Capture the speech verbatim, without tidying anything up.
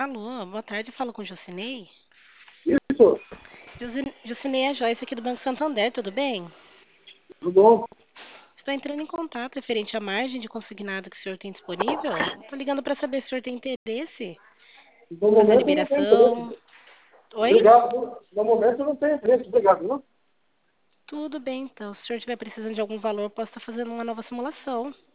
Alô, boa tarde, falo com o Jucinei. Isso, Jusi- Jucinei é a Joyce aqui do Banco Santander, tudo bem? tudo bom? Estou entrando em contato referente à margem de consignado que o senhor tem disponível. Estou ligando para saber se o senhor tem interesse No em fazer a momento eu não tenho liberação. interesse. Oi? Obrigado. No momento eu não tenho interesse. Obrigado, viu? Tudo bem, então. Se o senhor estiver precisando de algum valor, posso estar fazendo uma nova simulação.